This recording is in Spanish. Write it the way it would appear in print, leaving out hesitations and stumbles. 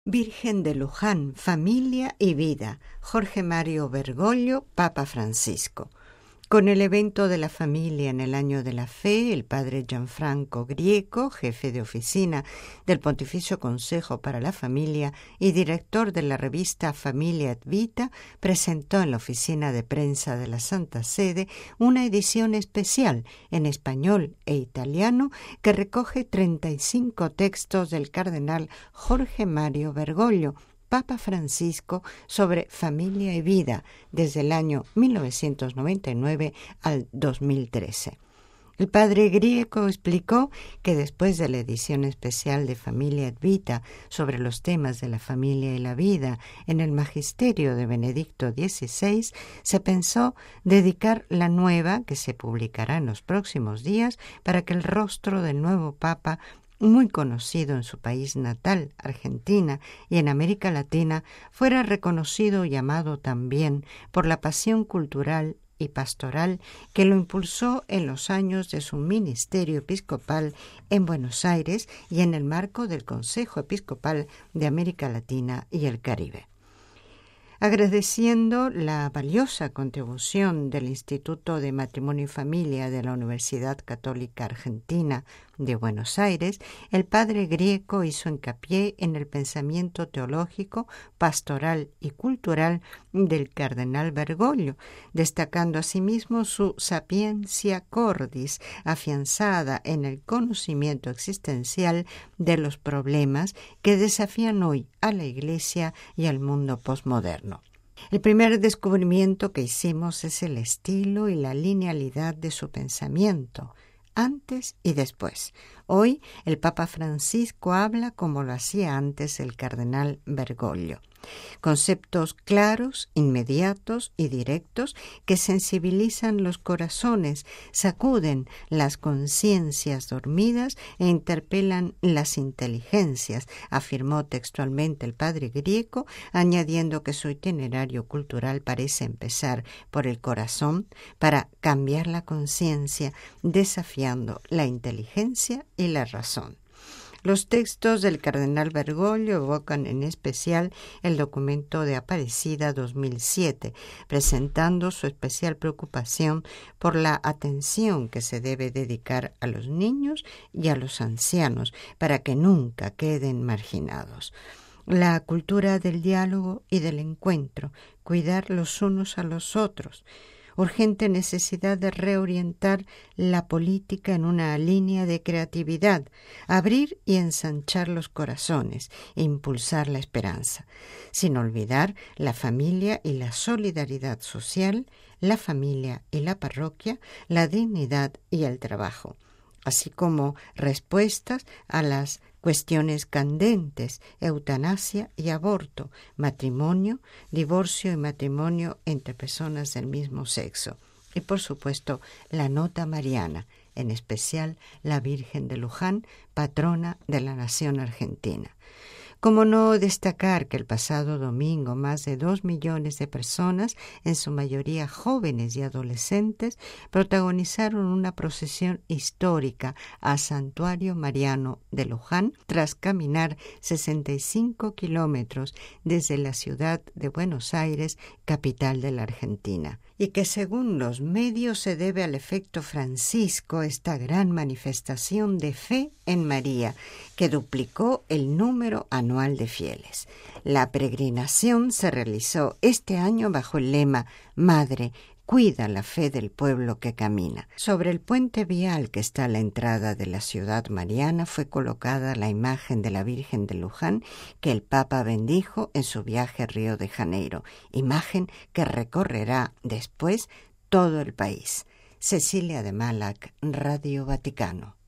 Virgen de Luján, familia y vida. Jorge Mario Bergoglio, Papa Francisco. Con el evento de la familia en el Año de la Fe, el padre Gianfranco Grieco, jefe de oficina del Pontificio Consejo para la Familia y director de la revista Familia et Vita, presentó en la oficina de prensa de la Santa Sede una edición especial en español e italiano que recoge 35 textos del cardenal Jorge Mario Bergoglio, Papa Francisco, sobre familia y vida desde el año 1999 al 2013. El padre Grieco explicó que después de la edición especial de Familia et Vita sobre los temas de la familia y la vida en el magisterio de Benedicto XVI, se pensó dedicar la nueva, que se publicará en los próximos días, para que el rostro del nuevo Papa, muy conocido en su país natal, Argentina, y en América Latina, fuera reconocido y amado también por la pasión cultural y pastoral que lo impulsó en los años de su ministerio episcopal en Buenos Aires y en el marco del Consejo Episcopal de América Latina y el Caribe. Agradeciendo la valiosa contribución del Instituto de Matrimonio y Familia de la Universidad Católica Argentina de Buenos Aires, el padre Grieco hizo hincapié en el pensamiento teológico, pastoral y cultural del cardenal Bergoglio, destacando asimismo su sapiencia cordis, afianzada en el conocimiento existencial de los problemas que desafían hoy a la Iglesia y al mundo posmoderno. El primer descubrimiento que hicimos es el estilo y la linealidad de su pensamiento, antes y después. Hoy el Papa Francisco habla como lo hacía antes el cardenal Bergoglio. Conceptos claros, inmediatos y directos que sensibilizan los corazones, sacuden las conciencias dormidas e interpelan las inteligencias, afirmó textualmente el padre Grieco, añadiendo que su itinerario cultural parece empezar por el corazón para cambiar la conciencia, desafiando la inteligencia y la razón. Los textos del cardenal Bergoglio evocan en especial el documento de Aparecida 2007, presentando su especial preocupación por la atención que se debe dedicar a los niños y a los ancianos para que nunca queden marginados. La cultura del diálogo y del encuentro, cuidar los unos a los otros. Urgente necesidad de reorientar la política en una línea de creatividad, abrir y ensanchar los corazones e impulsar la esperanza, sin olvidar la familia y la solidaridad social, la familia y la parroquia, la dignidad y el trabajo, así como respuestas a las cuestiones candentes, eutanasia y aborto, matrimonio, divorcio y matrimonio entre personas del mismo sexo. Y por supuesto la nota mariana, en especial la Virgen de Luján, patrona de la nación argentina. ¿Cómo no destacar que el pasado domingo más de 2 millones de personas, en su mayoría jóvenes y adolescentes, protagonizaron una procesión histórica al Santuario Mariano de Luján tras caminar 65 kilómetros desde la ciudad de Buenos Aires, capital de la Argentina? Y que según los medios se debe al efecto Francisco, esta gran manifestación de fe en María, que duplicó el número anual de fieles. La peregrinación se realizó este año bajo el lema Madre, cuida la fe del pueblo que camina. Sobre el puente vial que está a la entrada de la ciudad mariana fue colocada la imagen de la Virgen de Luján que el Papa bendijo en su viaje a Río de Janeiro, imagen que recorrerá después todo el país. Cecilia de Malac, Radio Vaticano.